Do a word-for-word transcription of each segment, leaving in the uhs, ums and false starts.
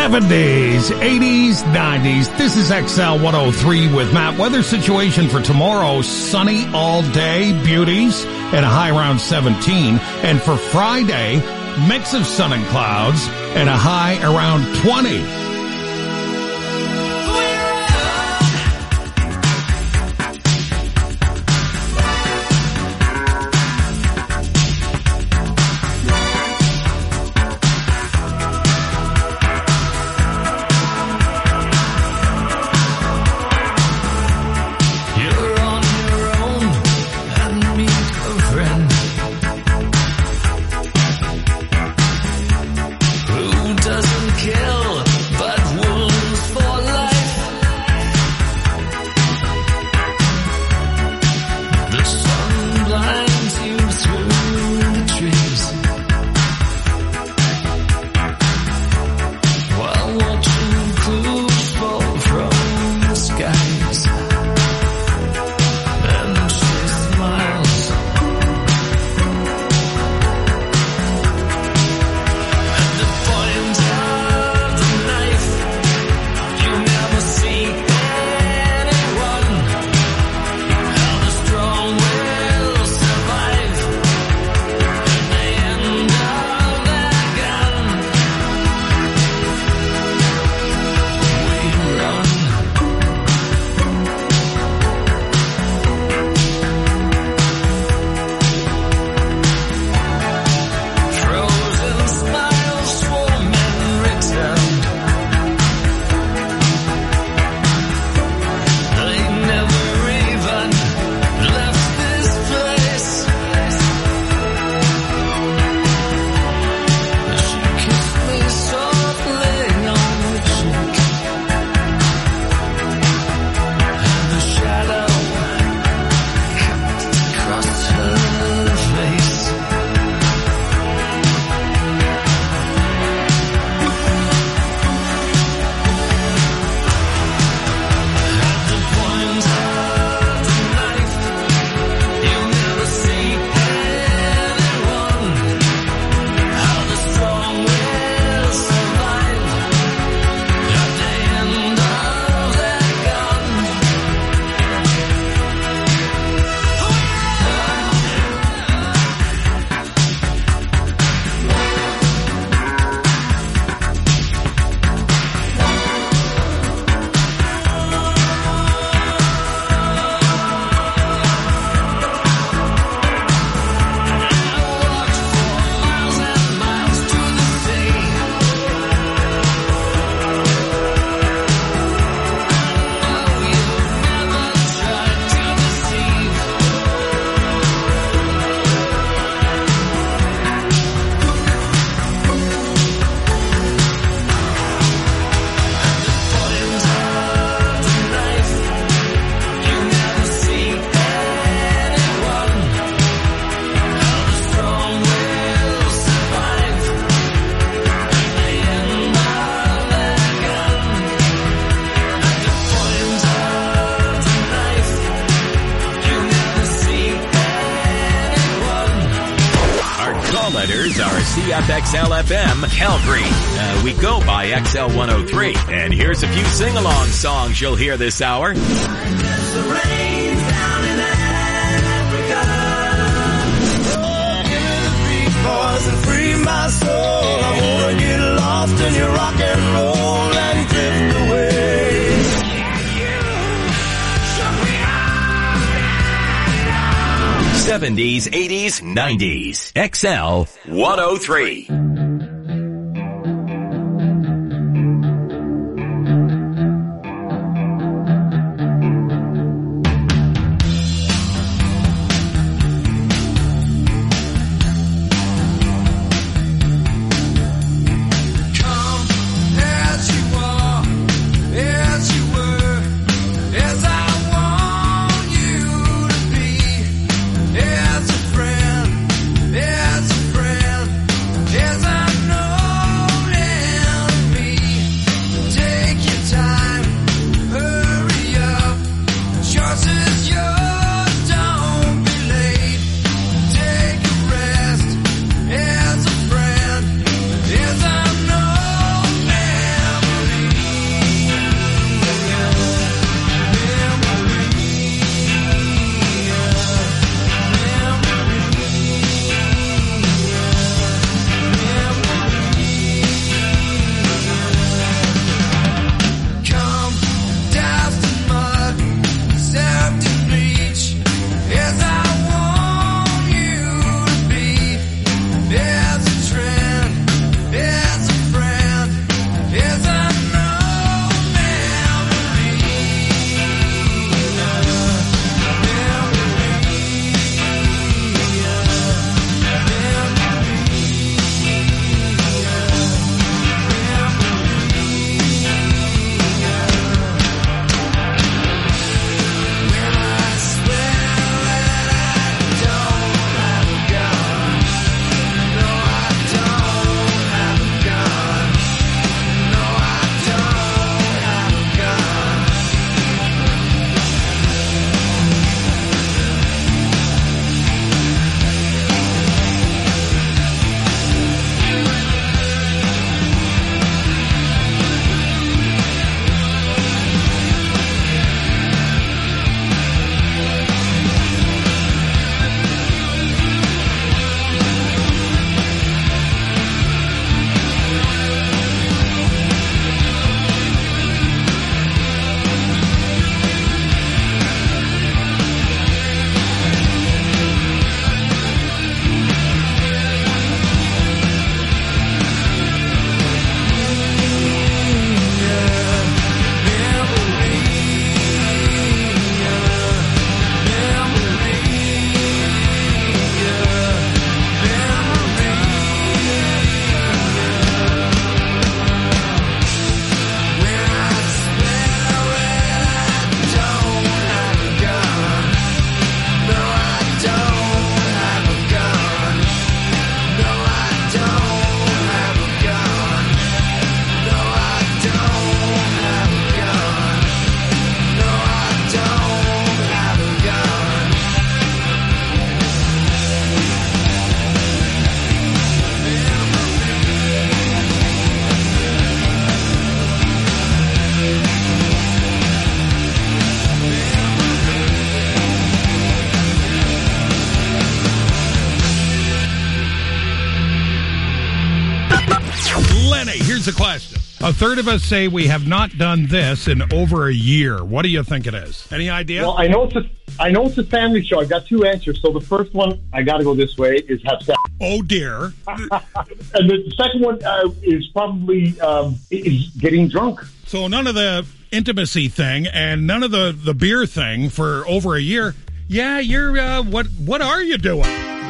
seventies, eighties, nineties. This is X L one oh three with Matt. Weather situation for tomorrow, sunny all day, beauties, and a high around seventeen. And for Friday, mix of sun and clouds and a high around twenty. C F X L F M, Calgary. Uh, we go by X L one oh three. And here's a few sing-along songs you'll hear this hour. Free my soul. I wanna get lost in your rock and roll and drift away. seventies, eighties, nineties. X L one oh three. As a friend, as a friend, as Lenny, here's the question. A third of us say we have not done this in over a year. What do you think it is? Any idea? Well, I know it's a, I know it's a family show. I've got two answers. So the first one, I got to go this way, is have sex. Oh, dear. And the second one uh, is probably um, is getting drunk. So none of the intimacy thing and none of the, the beer thing for over a year. Yeah, you're, uh, what, what are you doing?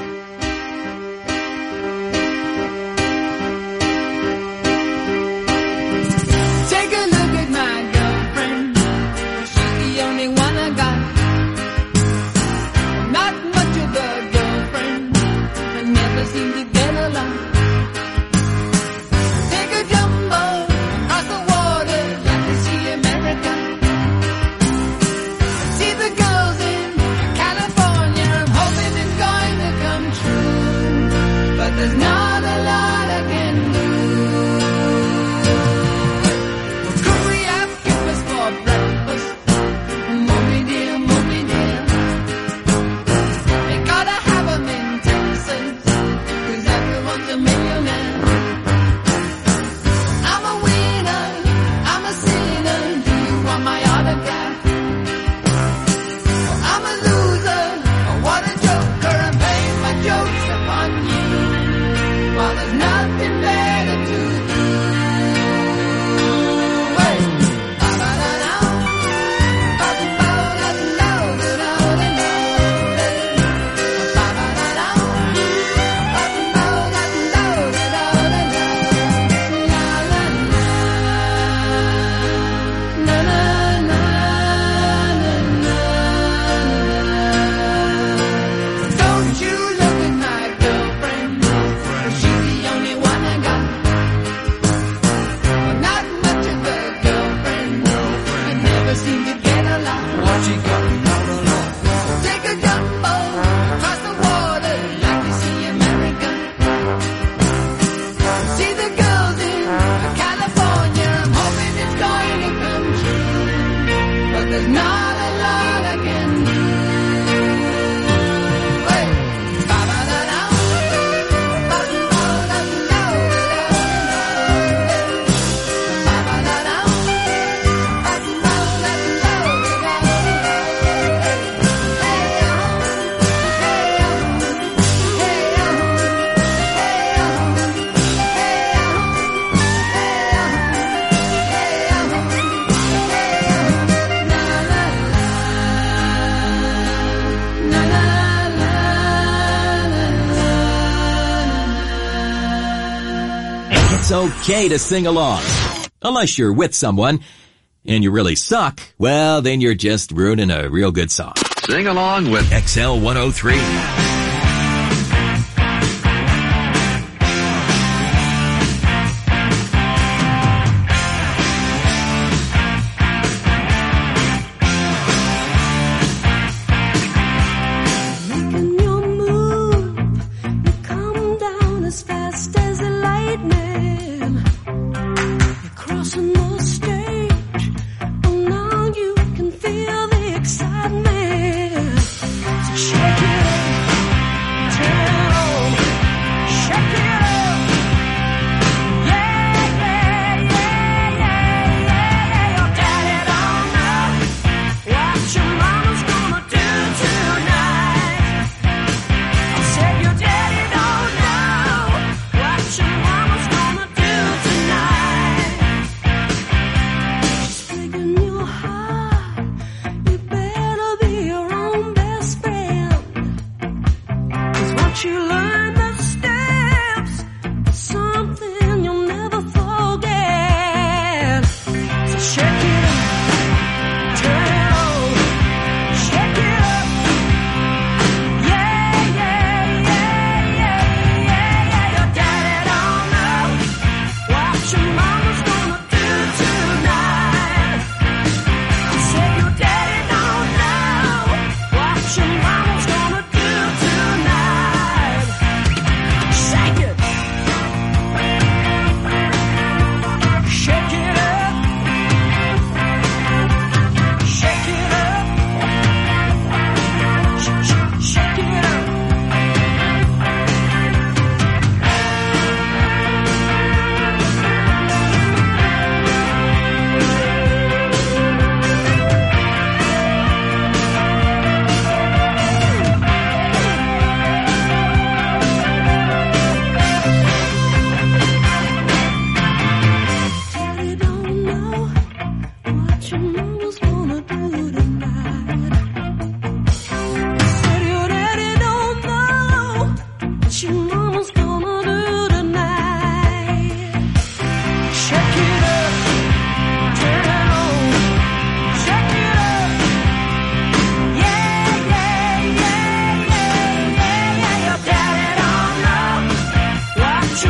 It's okay to sing along. Unless you're with someone and you really suck, well, then you're just ruining a real good song. Sing along with X L one oh three. Your daddy don't know what your mama's gonna do.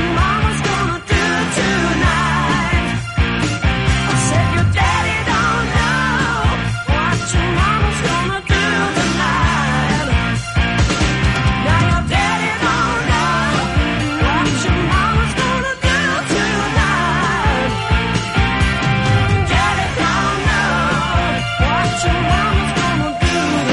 your mama's gonna do tonight? I said your daddy don't know what your mama's gonna do tonight. Now your daddy don't know what your mama's gonna do tonight. Daddy don't know what your mama's gonna do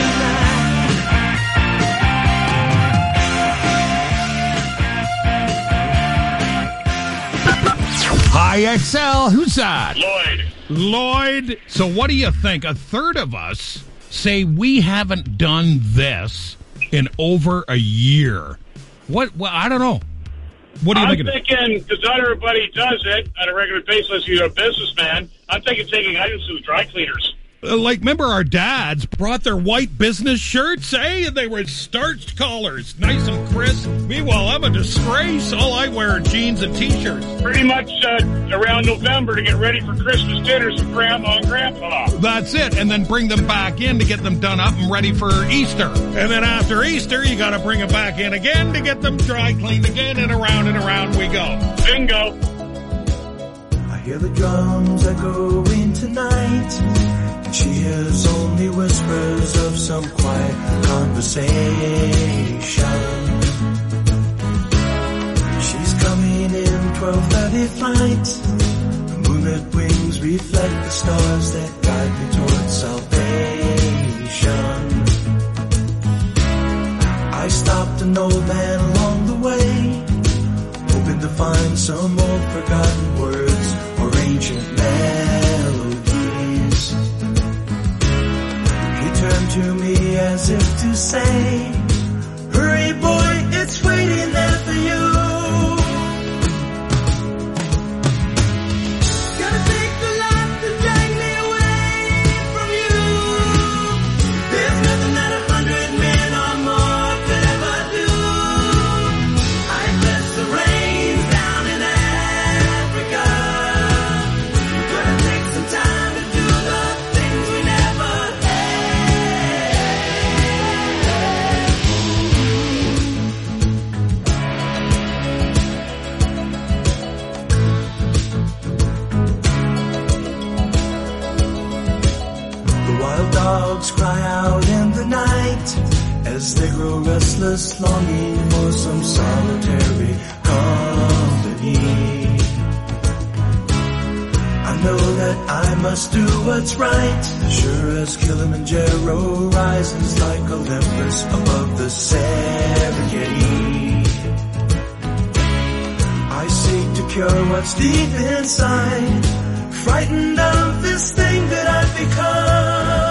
tonight. Hi, X L. Who's that? Lloyd. Lloyd. So what do you think? A third of us say we haven't done this in over a year. What? Well, I don't know. What do you I'm think? thinking, because not everybody does it on a regular basis, you're a businessman, I'm thinking taking items to the dry cleaners. Uh, like, remember our dads brought their white business shirts, eh? And they were starched collars, nice and crisp. Meanwhile, I'm a disgrace. All I wear are jeans and T-shirts. Pretty much uh, around November to get ready for Christmas dinners with Grandma and Grandpa. That's it. And then bring them back in to get them done up and ready for Easter. And then after Easter, you got to bring them back in again to get them dry cleaned again, and around and around we go. Bingo. I hear the drums echoing tonight. She hears only whispers of some quiet conversation. She's coming in twelve thirty flight. The moonlit wings reflect the stars that guide me towards salvation. I stopped an old man along the way, hoping to find some old forgotten words or ancient melodies. Turned to me as if to say, hurry boy, it's waiting there for you. Gotta take the life to drag me away from you. There's nothing that a hundred men or more could ever do. I bless the rains down in Africa. Gonna take some time to do the things we never dogs cry out in the night as they grow restless, longing for some solitary company. I know that I must do what's right, sure as Kilimanjaro rises like Olympus above the Serengeti. I seek to cure what's deep inside, frightened of this thing that I've become.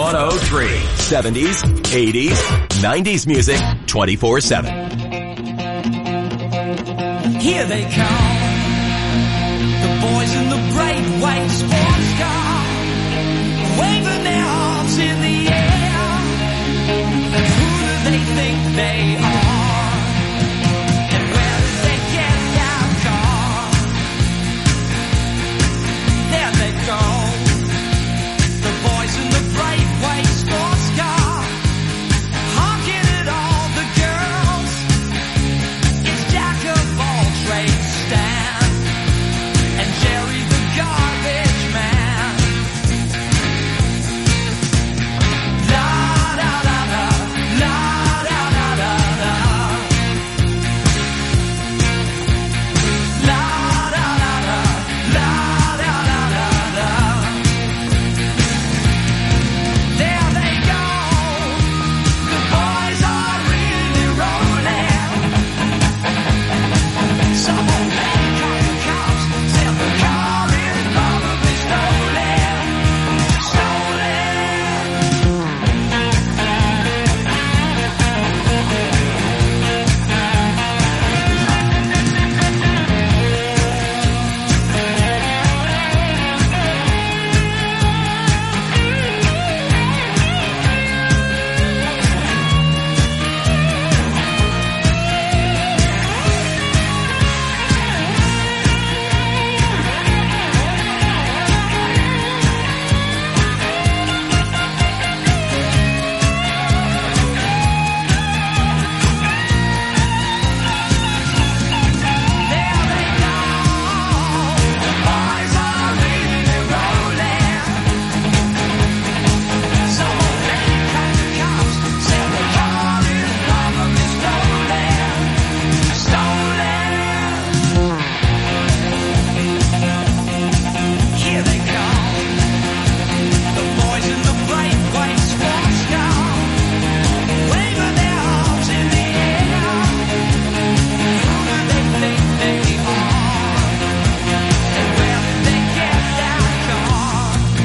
one oh three. seventies, eighties, nineties music twenty-four seven. Here they come, the boys in the bright white sports car, waving their arms in the air. Who do they think they are? And where did they get that car? There they go, the boys in the bright white sports car, honking at all the girls. It's Jack of all trades, Stan, and Jerry the garbage man. La da da da, la da da da da. La da da da, la da da da da. There they go, the boys are really rolling. Some old man called the cops, said the car is probably stolen, stolen. There they go, the boys are really rolling. Some old man called the cops, said the car is probably stolen, stolen. Here they come, the boys in the bright white sports car, waving their arms in the air. Who do they think they are? And where did they get that car?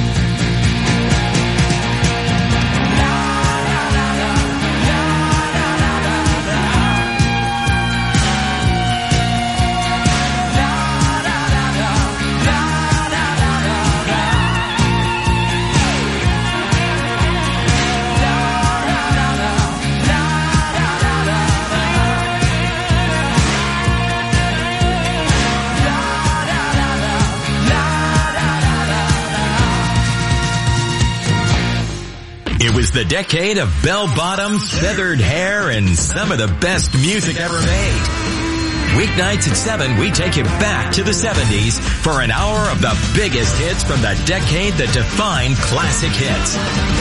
La da da da, la da da da da. La da da da, la da da da da. La da da da, la da da da da. It was the decade of bell-bottoms, feathered hair, and some of the best music ever made. Weeknights at seven, we take you back to the seventies for an hour of the biggest hits from the decade that defined classic hits.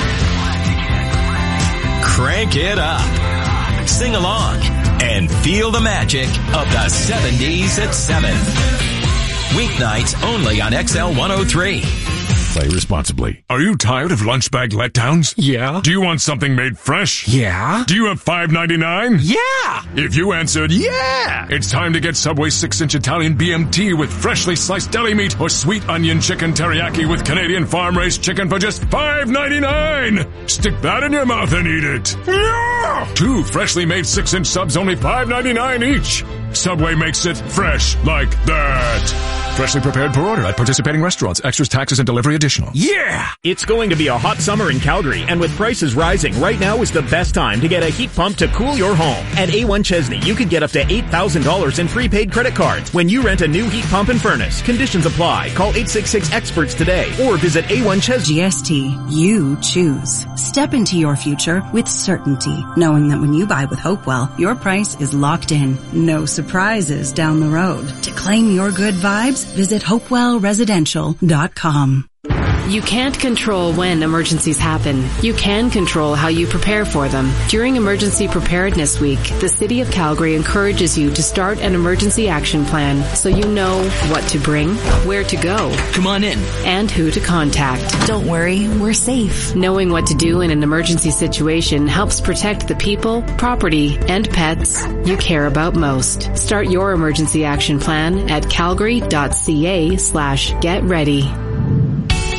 Crank it up, sing along, and feel the magic of the seventies at seven. Weeknights only on X L one oh three. Play responsibly. Are you tired of lunch bag letdowns? Yeah. Do you want something made fresh? Yeah. Do you have five ninety-nine? Yeah. If you answered yeah, it's time to get Subway six inch Italian B M T with freshly sliced deli meat or sweet onion chicken teriyaki with Canadian farm-raised chicken for just five ninety-nine. Stick that in your mouth and eat it. Yeah. Two freshly made six inch subs, only five ninety-nine each. Subway makes it fresh like that. Freshly prepared per order at participating restaurants. Extras, taxes, and delivery additional. Yeah. It's going to be a hot summer in Calgary, and with prices rising, right now is the best time to get a heat pump to cool your home. At A one Chesney, you could get up to eight thousand dollars in prepaid credit cards when you rent a new heat pump and furnace. Conditions apply. Call eight six six experts today or visit A one Chesney. G S T, you choose. Step into your future with certainty, knowing that when you buy with Hopewell, your price is locked in. No surprises down the road. To claim your good vibes, visit hopewell residential dot com. You can't control when emergencies happen. You can control how you prepare for them. During Emergency Preparedness Week, the City of Calgary encourages you to start an emergency action plan so you know what to bring, where to go, come on in, and who to contact. Don't worry, we're safe. Knowing what to do in an emergency situation helps protect the people, property, and pets you care about most. Start your emergency action plan at calgary dot c a slash get ready.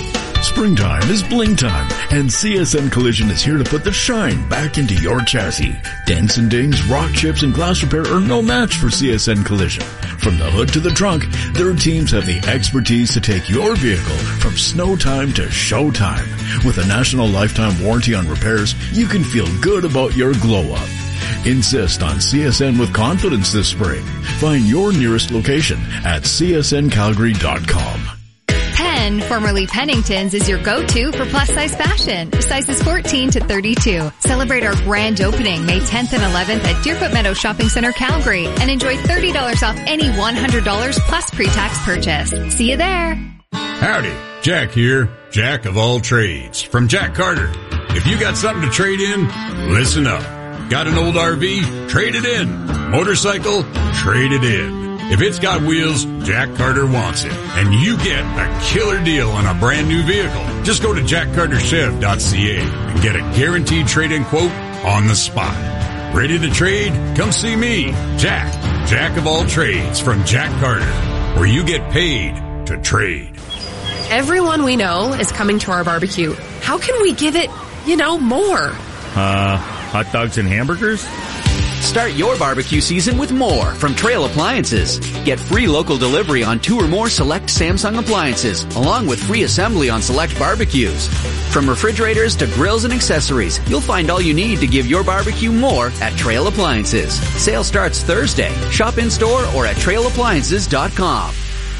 Springtime is bling time, and C S N Collision is here to put the shine back into your chassis. Dents and dings, rock chips, and glass repair are no match for C S N Collision. From the hood to the trunk, their teams have the expertise to take your vehicle from snow time to show time. With a national lifetime warranty on repairs, you can feel good about your glow-up. Insist on C S N with confidence this spring. Find your nearest location at c s n calgary dot com. Penn, formerly Pennington's, is your go-to for plus-size fashion. Sizes fourteen to thirty-two. Celebrate our grand opening May tenth and eleventh at Deerfoot Meadow Shopping Center, Calgary, and enjoy thirty dollars off any one hundred dollars plus pre-tax purchase. See you there. Howdy, Jack here, Jack of all trades, from Jack Carter. If you got something to trade in, listen up. Got an old R V? Trade it in. Motorcycle? Trade it in. If it's got wheels, Jack Carter wants it. And you get a killer deal on a brand new vehicle. Just go to jack carter chev dot c a and get a guaranteed trade-in quote on the spot. Ready to trade? Come see me, Jack, Jack of all trades from Jack Carter, where you get paid to trade. Everyone we know is coming to our barbecue. How can we give it, you know, more? Uh, hot dogs and hamburgers? Start your barbecue season with more from Trail Appliances. Get free local delivery on two or more select Samsung appliances, along with free assembly on select barbecues. From refrigerators to grills and accessories, you'll find all you need to give your barbecue more at Trail Appliances. Sale starts Thursday. Shop in store or at trail appliances dot com.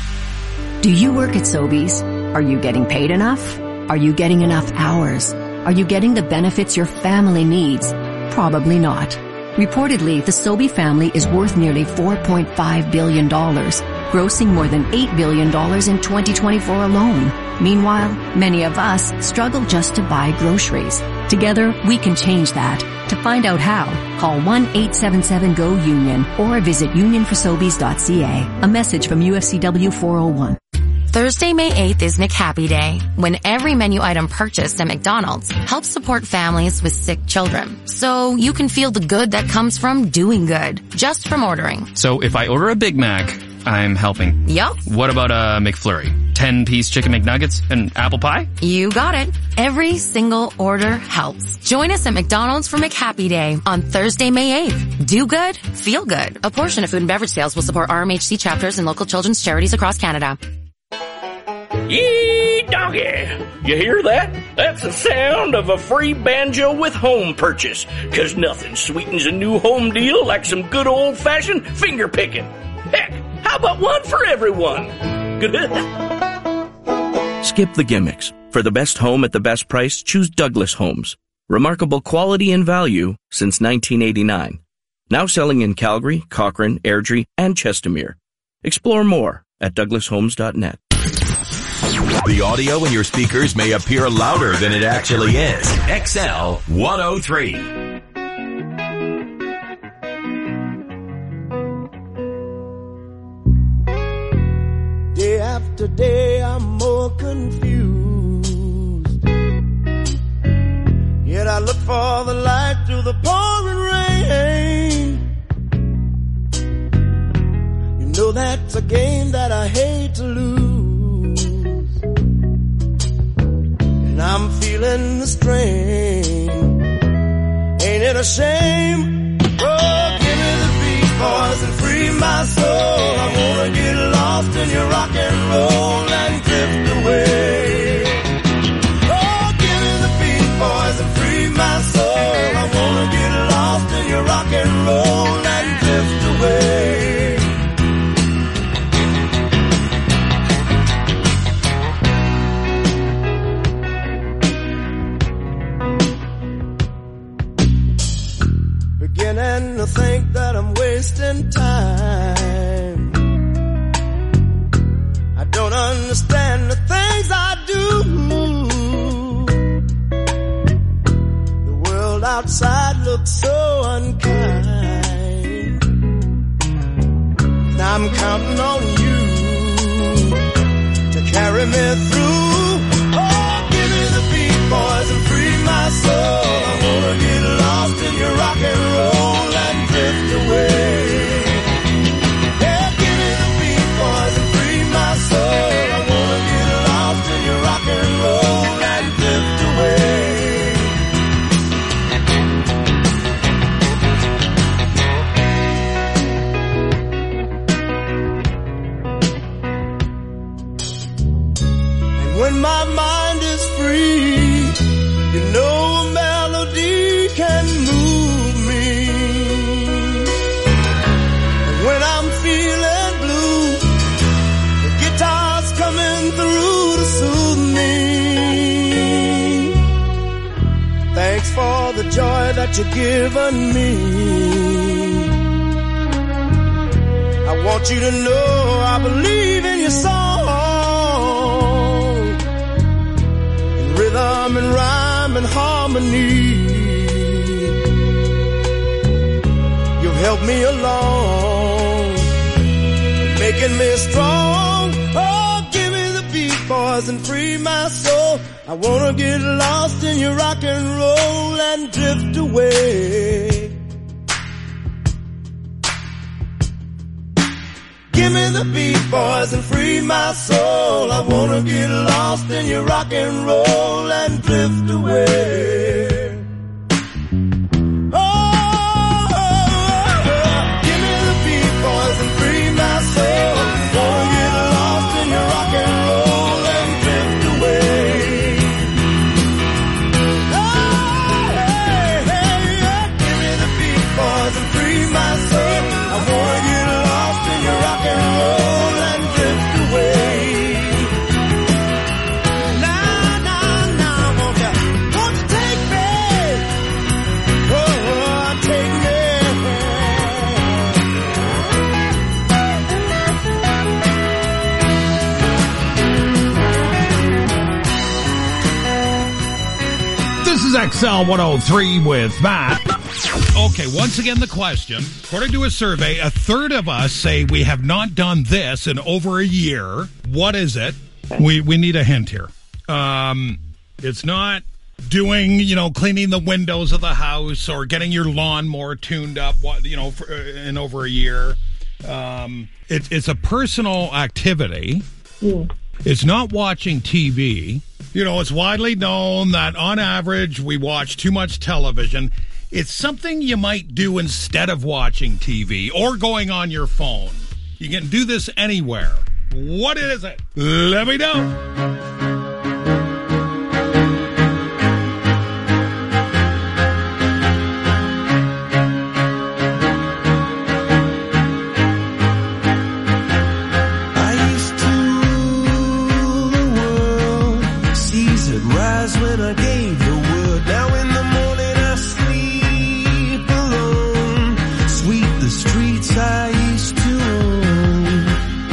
Do you work at Sobeys? Are you getting paid enough? Are you getting enough hours? Are you getting the benefits your family needs? Probably not. Reportedly, the Sobey family is worth nearly four point five billion dollars, grossing more than eight billion dollars in twenty twenty-four alone. Meanwhile, many of us struggle just to buy groceries. Together, we can change that. To find out how, call one eight seven seven go union or visit union for sobeys dot c a. A message from U F C W four oh one. Thursday, May eighth is McHappy Day, when every menu item purchased at McDonald's helps support families with sick children. So you can feel the good that comes from doing good, just from ordering. So if I order a Big Mac, I'm helping. Yup. What about a McFlurry? ten-piece chicken McNuggets and apple pie? You got it. Every single order helps. Join us at McDonald's for McHappy Day on Thursday, May eighth. Do good, feel good. A portion of food and beverage sales will support R M H C chapters and local children's charities across Canada. Yee doggy! You hear that? That's the sound of a free banjo with home purchase. Cause nothing sweetens a new home deal like some good old-fashioned finger picking. Heck, how about one for everyone? Skip the gimmicks. For the best home at the best price, choose Douglas Homes. Remarkable quality and value since nineteen eighty-nine. Now selling in Calgary, Cochrane, Airdrie, and Chestermere. Explore more at douglas homes dot net. The audio in your speakers may appear louder than it actually is. X L one oh three. Day after day I'm more confused. Yet I look for the light through the pouring rain. You know that's a game that I hate to lose. And I'm feeling the strain. Ain't it a shame? Oh, give me the beat, boys, and free my soul. I wanna get lost in your rock and roll and drift away. Oh, give me the beat, boys, and free my soul. I wanna get lost in your rock and roll and drift away. Beginning to think that I'm wasting time. I don't understand the things I do. The world outside looks so unkind. And I'm counting on you to carry me through. Oh, give me the beat, boys, and free my soul. I wanna get lost in your rock and roll and drift away. Yeah, give me the beat, boys, and free my soul. I wanna get lost in your rock and roll joy that you've given me. I want you to know I believe in your song, in rhythm and rhyme and harmony. You've helped me along, making me strong. Oh, give me the beat, boys, and free my soul. I wanna get lost in your rock and roll and drift away. Give me the beat, boys, and free my soul. I wanna get lost in your rock and roll and drift away. Oh, oh, oh, oh. Give me the beat, boys, and free my soul. Wanna get lost in your rock and roll and drift away. Oh, hey, hey, yeah. Give me the beat, boys, and free my soul. I wanna get lost in your rock and roll and drift away. Now, now, now, won't you, won't you take me? Oh, take me. This is X L one oh three with Matt. Okay, once again, the question. According to a survey, a third of us say we have not done this in over a year. What is it? We we need a hint here. Um, it's not doing, you know, cleaning the windows of the house or getting your lawnmower tuned up, what you know, for, uh, in over a year. Um, it, it's a personal activity. Yeah. It's not watching T V. You know, it's widely known that on average we watch too much television. It's something you might do instead of watching T V or going on your phone. You can do this anywhere. What is it? Let me know. I used to rule the world. Seas would rise when I gave the word. Now in the morning I sleep alone. Sweep the streets I used to own.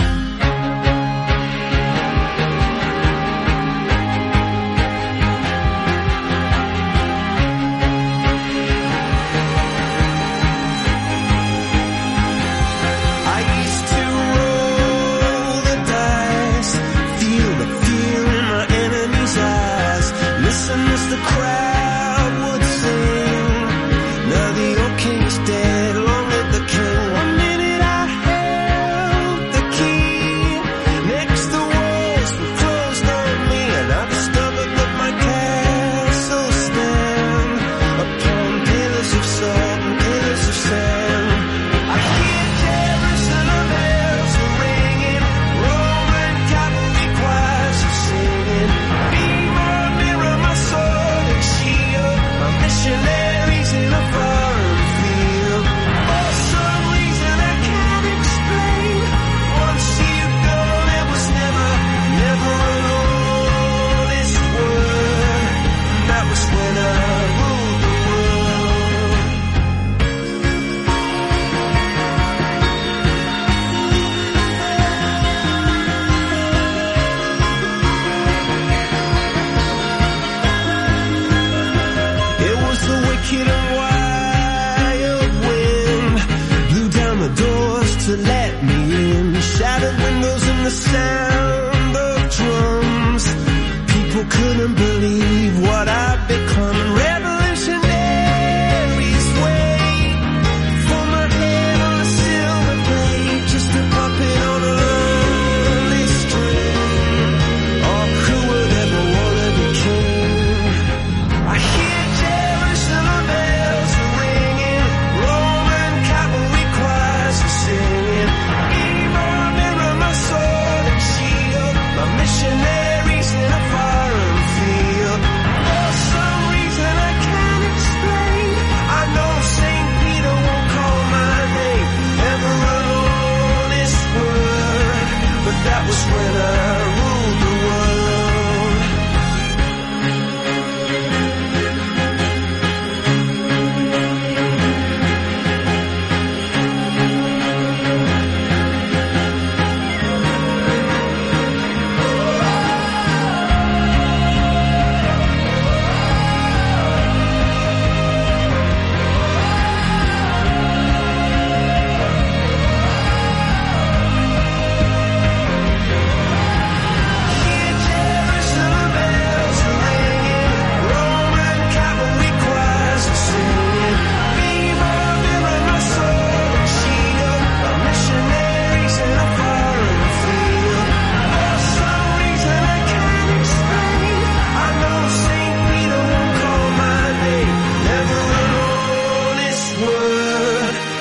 I used to roll the dice, feel the fear in my enemy's eyes. Listen as the crowd would sing. Now the old king's dead, long live the king. One minute I held the key. Next the walls were closed on me, and I discovered that my castle stand upon pillars of salt and pillars of sand. I hear Jerusalem bells are ringing, Roman cavalry choirs are singing. Be my mirror, my sword and shield, my missionaries in a foreign field. For some reason I can't explain, once you've gone, it was never, never an honest word. That was when I ruled the world. It was the wicked and wild wind, blew down the doors to let me in, shattered windows and the sound of drums. People couldn't believe what I'd become. Revolutionaries wait for my head on a silver plate, just a puppet on a lonely string. Oh, who would ever wanna be king? I hear Jerusalem bells are ringing, Roman cavalry choirs are singing. Be my mirror, my sword and shield.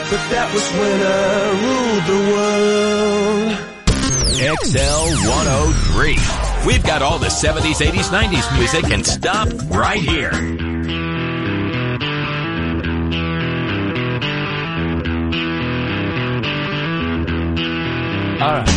but that was when I ruled the world. X L one oh three. We've got all the seventies, eighties, nineties music and stop right here. All right.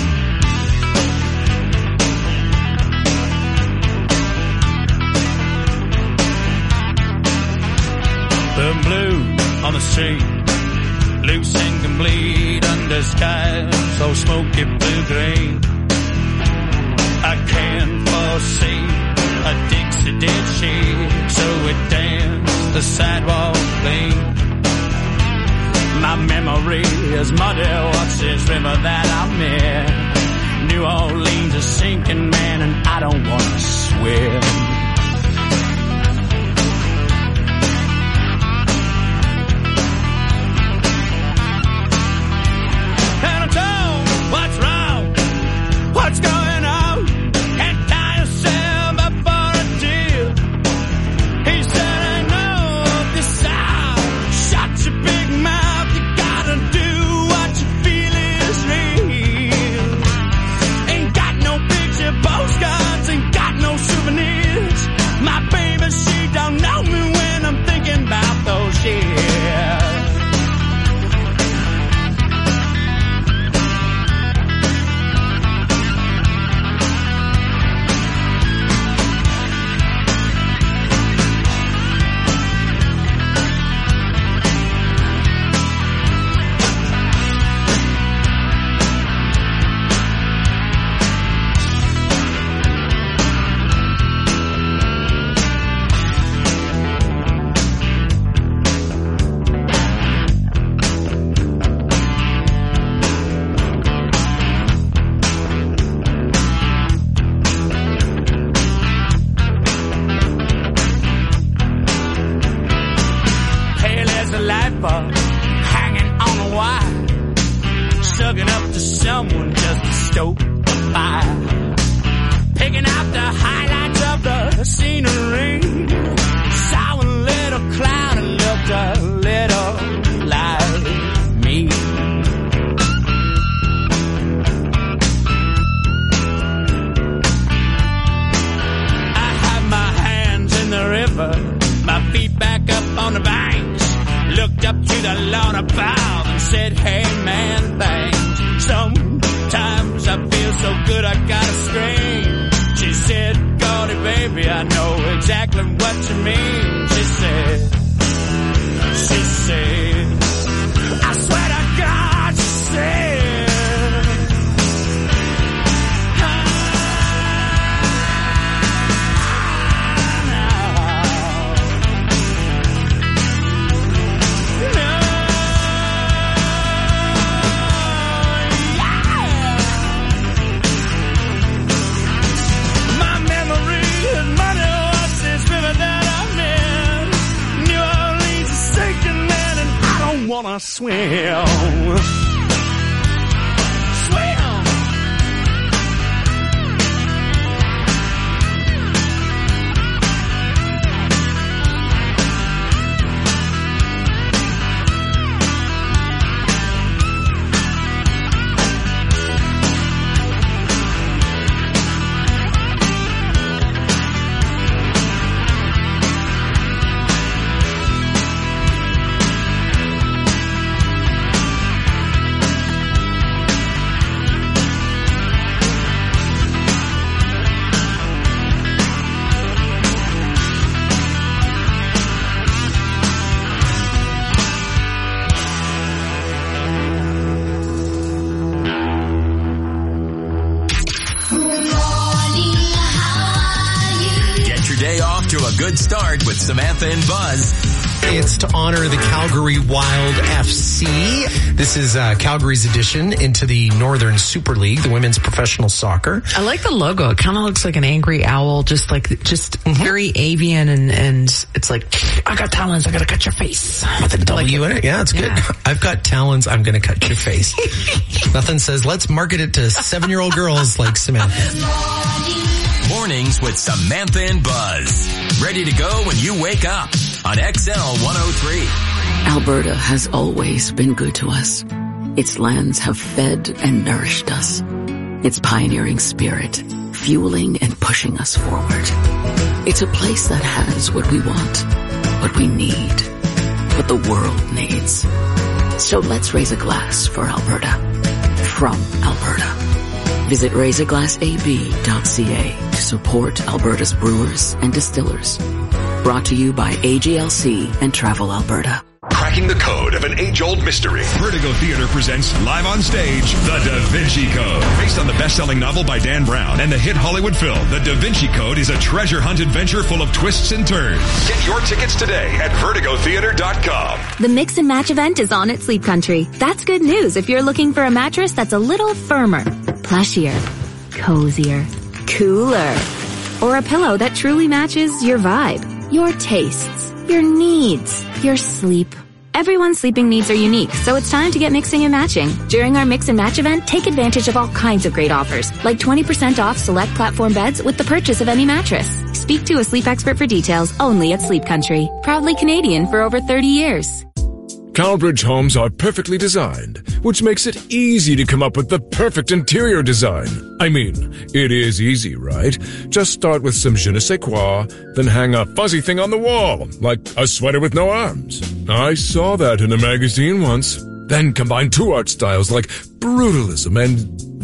The blue on the street, loose and complete under skies so smoky blue-green. I can't foresee a Dixie did she, so it danced the sidewalk clean. My memory is muddy, what's this river that I'm in? New Orleans is sinking, man, and I don't want to swim. And I'm told, what's wrong? What's going on? Can't tie yourself up for a deal. He said, I know this sound. Shut your big mouth. You gotta do what you feel is real. Ain't got no picture postcards, ain't got no souvenirs. My baby, she don't know me when I'm thinking about those years. Pale as a light bulb, hanging on a wire, sucking up to someone just to stoke the fire, picking out the highlights of the scenery. Saw a little cloud and looked a little like me. I have my hands in the river, my feet back up on the banks, looked up to the Lord above and said, hey man, thanks. Sometimes I feel so good I gotta scream. She said, Gordy baby, I know exactly what you mean. She said, she said, I swear to God, she said, wanna swim. Swim. To a good start with Samantha and Buzz. It's to honor the Calgary Wild F C. This is uh, Calgary's addition into the Northern Super League, the women's professional soccer. I like the logo. It kind of looks like an angry owl, just like, just mm-hmm. very avian, and, and it's like, I got talons, I gotta cut your face. With a W like, in it? Yeah, it's good. Yeah. I've got talons, I'm gonna cut your face. Nothing says, let's market it to seven-year-old girls like Samantha. Mornings with Samantha and Buzz. Ready to go when you wake up on X L one oh three. Alberta has always been good to us. Its lands have fed and nourished us. Its pioneering spirit, fueling and pushing us forward. It's a place that has what we want, what we need, what the world needs. So let's raise a glass for Alberta. From Alberta. Visit raise a glass a b dot c a to support Alberta's brewers and distillers. Brought to you by A G L C and Travel Alberta. Cracking the code of an age-old mystery. Vertigo Theater presents live on stage, The Da Vinci Code. Based on the best-selling novel by Dan Brown and the hit Hollywood film, The Da Vinci Code is a treasure hunt adventure full of twists and turns. Get your tickets today at vertigo theater dot com. The Mix and Match event is on at Sleep Country. That's good news if you're looking for a mattress that's a little firmer, plushier, cozier, cooler, or a pillow that truly matches your vibe, your tastes, your needs, your sleep. Everyone's sleeping needs are unique, so it's time to get mixing and matching. During our Mix and Match event, take advantage of all kinds of great offers, like twenty percent off select platform beds with the purchase of any mattress. Speak to a sleep expert for details only at Sleep Country. Proudly Canadian for over thirty years. Calbridge homes are perfectly designed, which makes it easy to come up with the perfect interior design. I mean, it is easy, right? Just start with some je ne sais quoi, then hang a fuzzy thing on the wall, like a sweater with no arms. I saw that in a magazine once. Then combine two art styles like brutalism and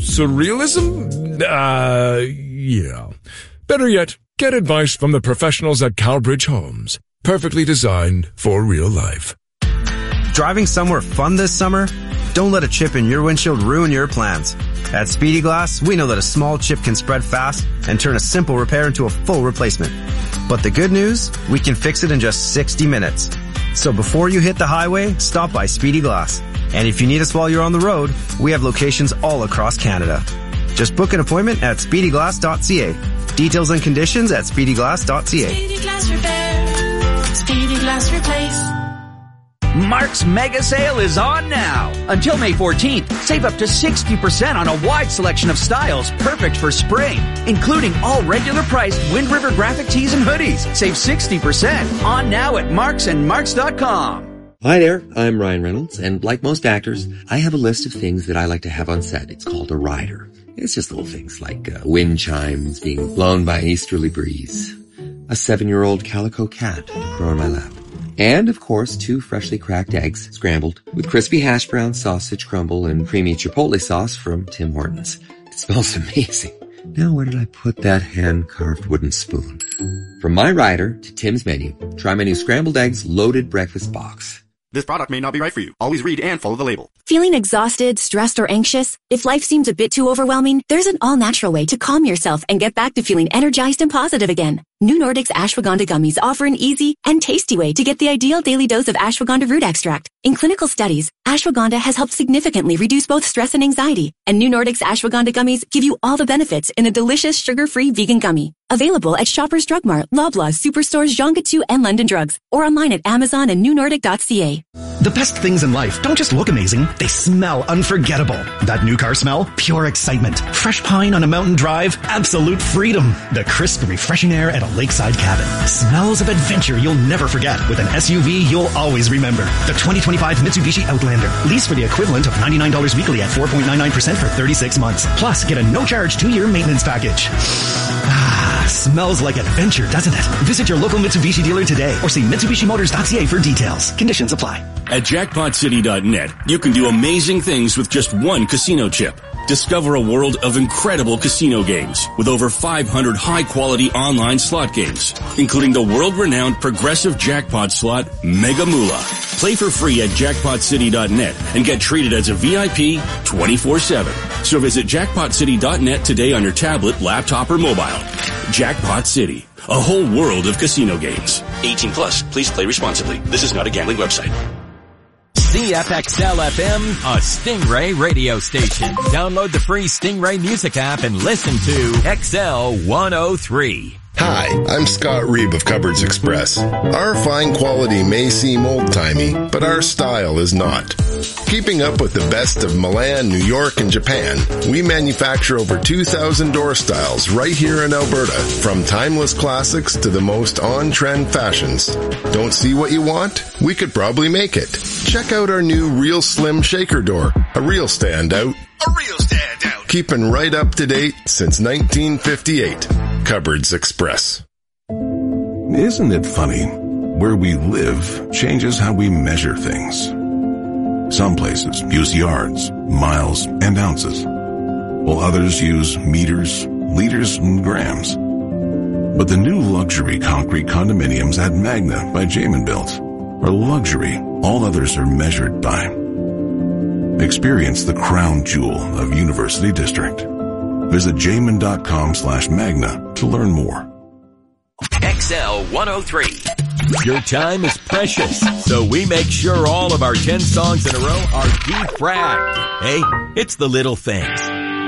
surrealism? Uh, yeah. Better yet, get advice from the professionals at Calbridge Homes. Perfectly designed for real life. Driving somewhere fun this summer? Don't let a chip in your windshield ruin your plans. At Speedy Glass, we know that a small chip can spread fast and turn a simple repair into a full replacement. But the good news, we can fix it in just sixty minutes. So before you hit the highway, stop by Speedy Glass. And if you need us while you're on the road, we have locations all across Canada. Just book an appointment at speedy glass dot c a. Details and conditions at speedy glass dot c a. Speedy Glass Repair. Speedy Glass Replace. Mark's Mega Sale is on now. Until May fourteenth, save up to sixty percent on a wide selection of styles perfect for spring, including all regular priced Wind River graphic tees and hoodies. Save sixty percent on now at marks and marks dot com. Hi there, I'm Ryan Reynolds, and like most actors, I have a list of things that I like to have on set. It's called a rider. It's just little things like uh, wind chimes being blown by an easterly breeze, a seven-year-old calico cat to crow in my lap, and, of course, two freshly cracked eggs, scrambled, with crispy hash brown sausage crumble and creamy chipotle sauce from Tim Hortons. It smells amazing. Now where did I put that hand-carved wooden spoon? From my rider to Tim's menu, try my new scrambled eggs loaded breakfast box. This product may not be right for you. Always read and follow the label. Feeling exhausted, stressed, or anxious? If life seems a bit too overwhelming, there's an all-natural way to calm yourself and get back to feeling energized and positive again. New Nordic's ashwagandha gummies offer an easy and tasty way to get the ideal daily dose of ashwagandha root extract. In clinical studies, ashwagandha has helped significantly reduce both stress and anxiety, and New Nordic's ashwagandha gummies give you all the benefits in a delicious sugar-free vegan gummy. Available at Shoppers Drug Mart, Loblaws, Superstores, Jean Coutu, and London Drugs, or online at Amazon and new nordic dot c a. The best things in life don't just look amazing, they smell unforgettable. That new car smell? Pure excitement. Fresh pine on a mountain drive? Absolute freedom. The crisp, refreshing air at a lakeside cabin. Smells of adventure you'll never forget with an S U V you'll always remember. The twenty twenty-five Mitsubishi Outlander. Lease for the equivalent of ninety-nine dollars weekly at four point nine nine percent for thirty-six months. Plus, get a no-charge two-year maintenance package. Ah, smells like adventure, doesn't it? Visit your local Mitsubishi dealer today or see Mitsubishi Motors dot c a for details. Conditions apply. At jackpot city dot net, you can do amazing things with just one casino chip. Discover a world of incredible casino games with over five hundred high-quality online slot games, including the world-renowned progressive jackpot slot Mega Moolah. Play for free at jackpot city dot net and get treated as a V I P twenty-four seven. So visit jackpot city dot net today on your tablet, laptop, or mobile. Jackpot City, a whole world of casino games. eighteen plus, please play responsibly. This is not a gambling website. C F X L F M, a Stingray radio station. Download the free Stingray music app and listen to X L one oh three. Hi, I'm Scott Reeb of Cupboards Express. Our fine quality may seem old-timey, but our style is not. Keeping up with the best of Milan, New York, and Japan, we manufacture over two thousand door styles right here in Alberta, from timeless classics to the most on-trend fashions. Don't see what you want? We could probably make it. Check out our new Real Slim Shaker Door, a real standout. A real standout. Keeping right up to date since nineteen fifty-eight. Cupboards Express. Isn't it funny? Where we live changes how we measure things. Some places use yards, miles, and ounces, while others use meters, liters, and grams. But the new luxury concrete condominiums at Magna by Jamin Built are luxury all others are measured by. Experience the crown jewel of University District. Visit jamin.com slash magna to learn more. X L one oh three. Your time is precious, so we make sure all of our ten songs in a row are defragged. Hey, it's the little things.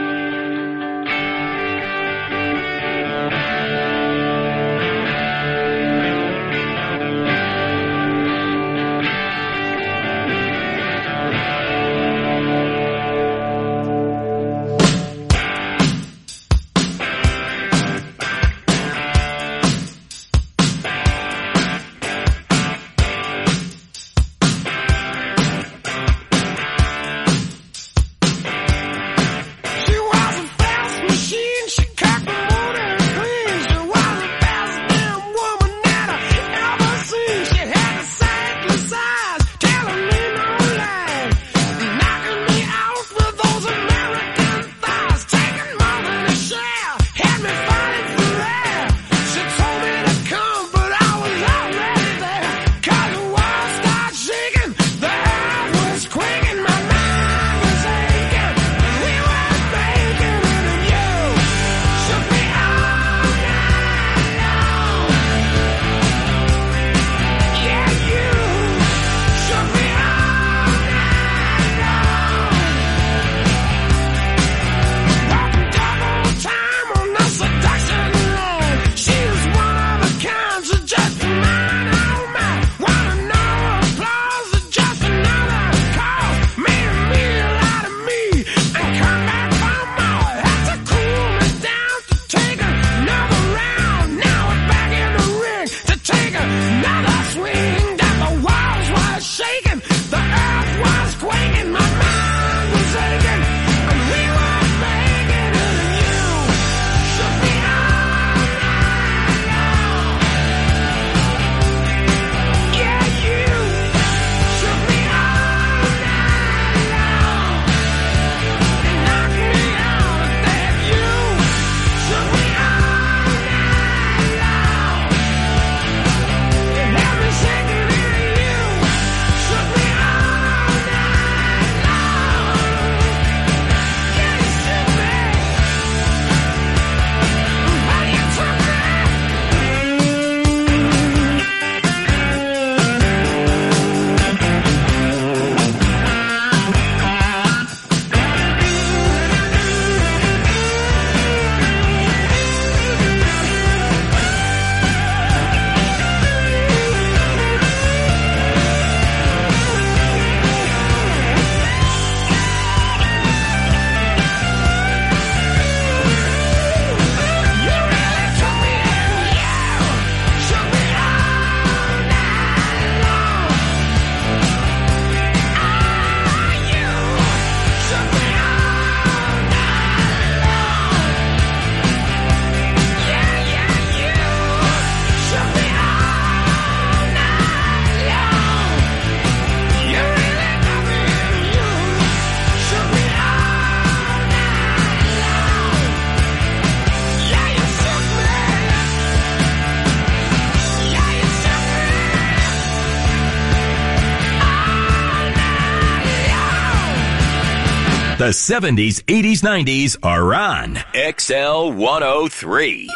The seventies, eighties, nineties are on X L one oh three.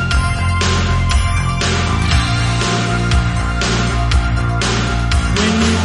When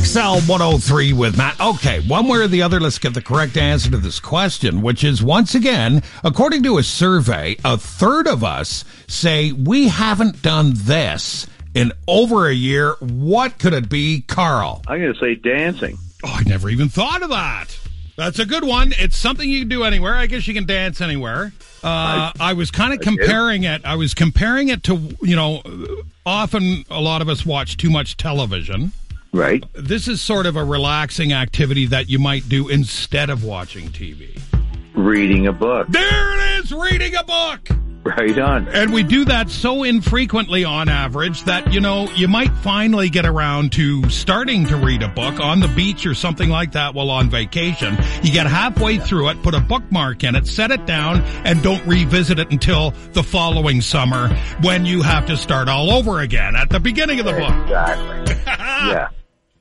X L one oh three with Matt. Okay, one way or the other, let's get the correct answer to this question, which is, once again, according to a survey, a third of us say we haven't done this in over a year. What could it be, Carl? I'm going to say dancing. Oh, I never even thought of that. That's a good one. It's something you can do anywhere. I guess you can dance anywhere. Uh, I, I was kind of comparing it. I was comparing it to, you know, often a lot of us watch too much television. Right. This is sort of a relaxing activity that you might do instead of watching T V. Reading a book. There it is, reading a book. Right on. And we do that so infrequently on average that, you know, you might finally get around to starting to read a book on the beach or something like that while on vacation. You get halfway through it, put a bookmark in it, set it down, and don't revisit it until the following summer when you have to start all over again at the beginning of the book. Exactly. Yeah.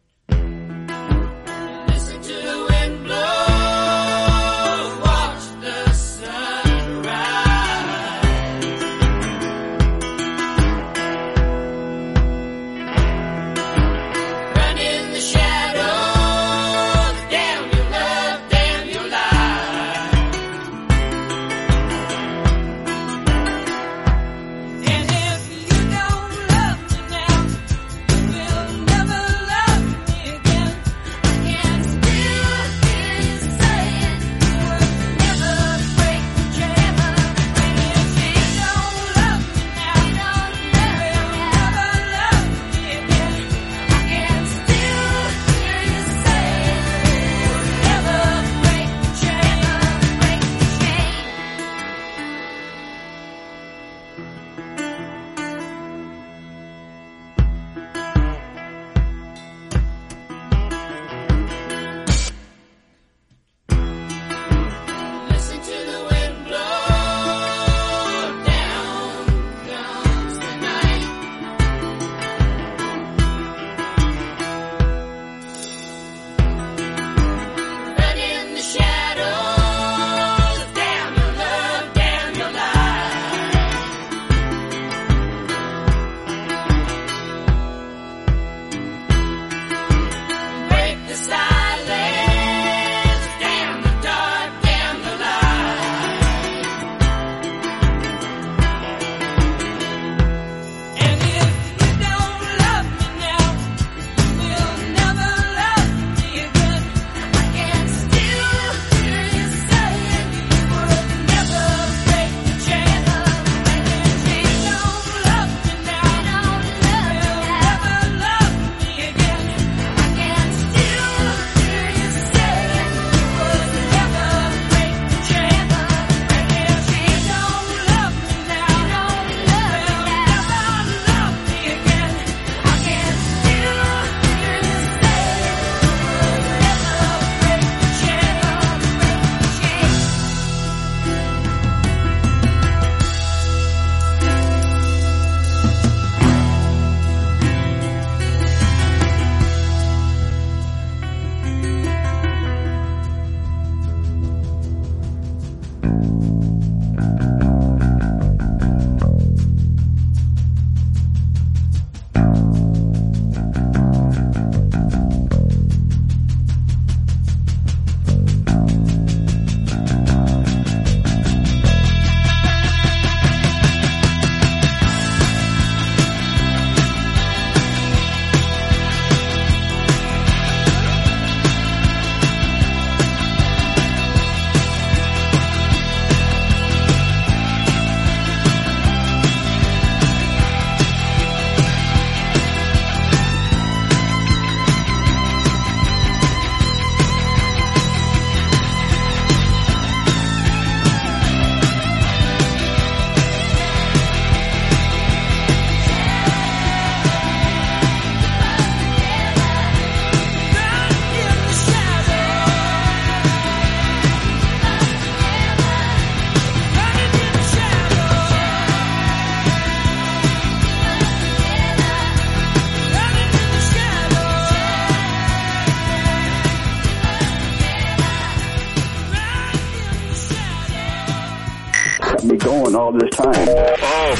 Me going all this time. Oh,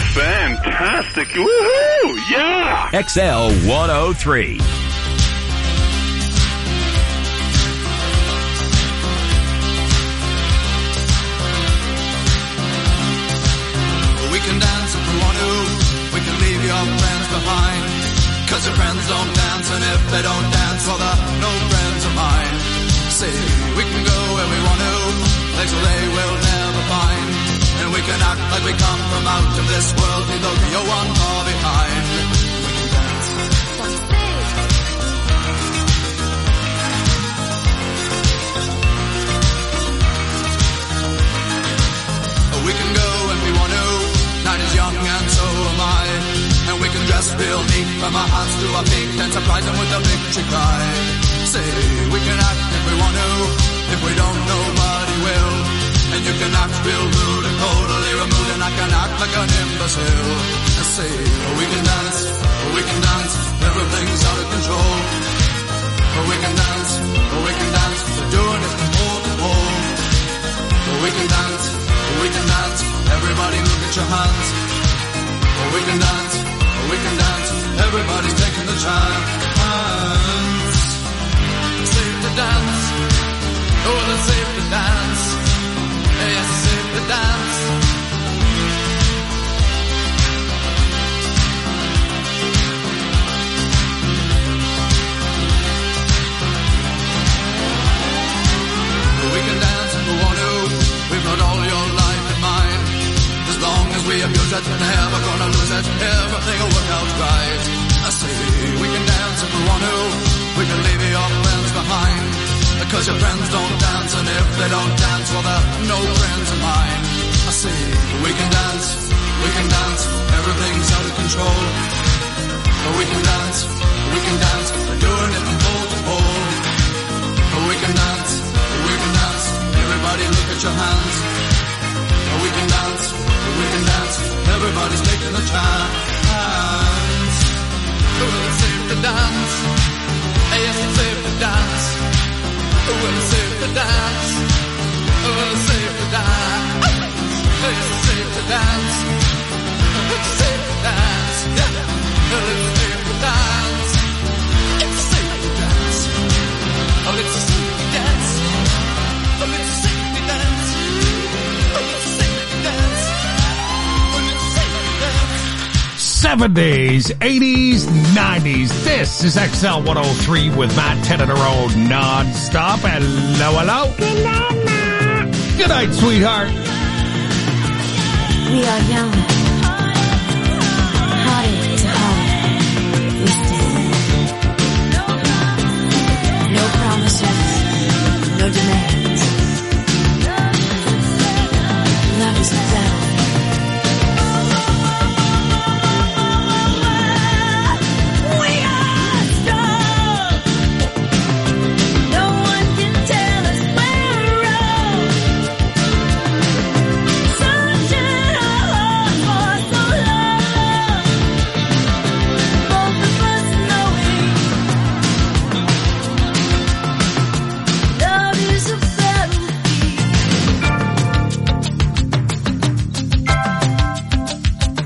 fantastic. Woohoo! Yeah! X L one oh three. can dance if we want to. We can leave your friends behind. Cause your friends don't dance, and if they don't dance, well, they're no friends of mine. See, we can go where we want to, places they will never find. And we can act like we come from out of this world, leave the real one far behind. We can dance. We can go when we want to, night is young and so am I. And we can dress real neat from our hearts to our feet and surprise them with a victory cry. Say, we can act if we want to, if we don't, nobody will. And you can act real rude and totally removed, and I can act like an imbecile. I say, we can dance, we can dance, everything's out of control. We can dance, we can dance, we're doing it from pole to pole. We can dance, we can dance, everybody look at your hands. We can dance, we can dance, everybody's taking the chance. Safe to dance, oh, it's safe to dance. Yes, it's safe to dance. We can dance if we want to, we've got all your life in mind. As long as we abuse it, never gonna lose it, everything will work out right. I say, we can dance if we want to, we can leave your friends behind. Because your friends don't dance, and if they don't dance, well, they're no friends of mine. I say, we can dance, we can dance, everything's out of control. But we can dance, we can dance, we're doing it from pole to pole. But we can dance, we can dance, everybody look at your hands. But we can dance, we can dance, everybody's taking the chance. Well, it's safe to dance, yes, it's safe to dance. Well, it's safe to dance. Well, it's safe to dance. It's safe to dance. It's safe to dance. Yeah. Well, it's safe to dance. It's safe to dance. Oh, it's safe to dance. Oh, it's safe to dance. Oh, it's safe to dance. Oh, it's safe to dance. seventies, eighties, nineties. This is X L one oh three with Matt ten in a row non-stop. Hello, hello. Good night, Matt. Good night, sweetheart. We are young.